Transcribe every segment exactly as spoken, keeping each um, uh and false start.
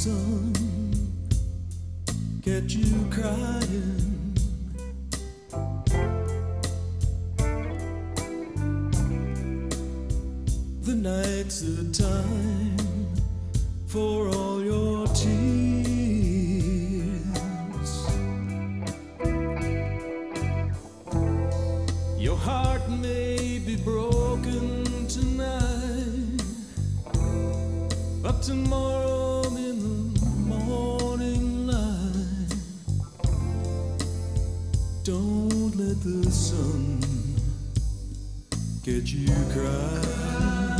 sun get you crying. The night's the time for all your tears. Your heart may be broken tonight, but tomorrow in the morning light, don't let the sun get you crying.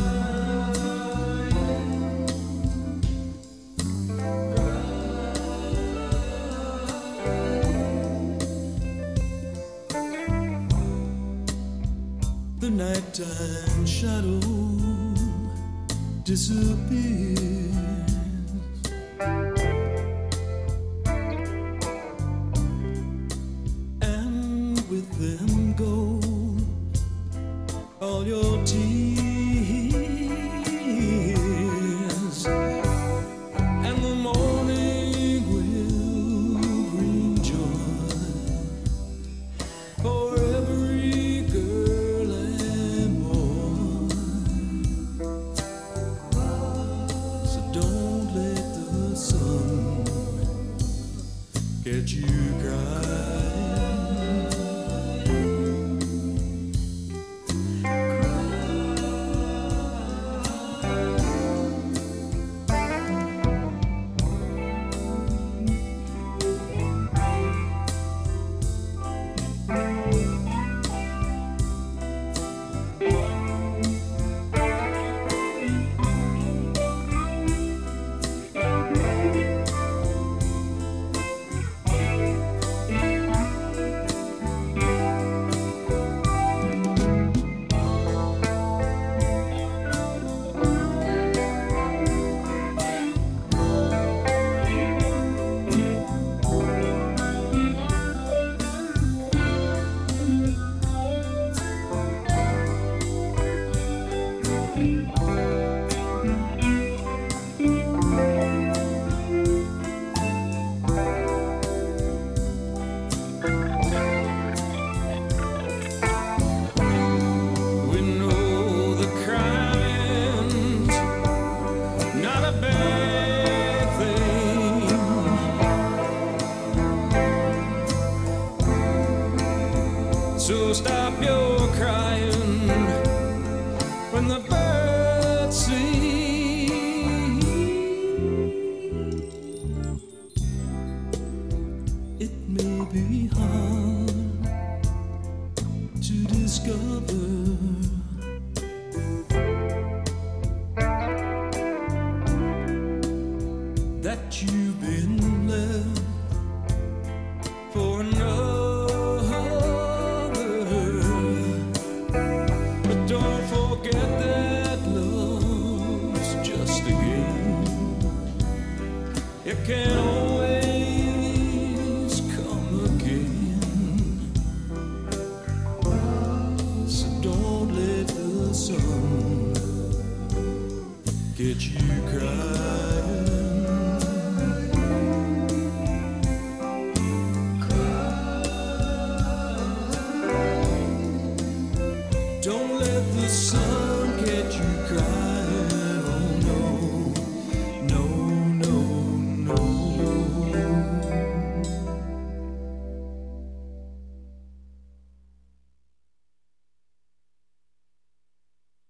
The nighttime shadow disappears, and with them go all your tears, and the morning will bring joy for every girl and boy. So don't let the sun get you crying. So stop your crying when the birds sing. It may be hard to discover that you've been left for another. Don't forget that love's just a game. It can always come again. So don't let the sun get you crying.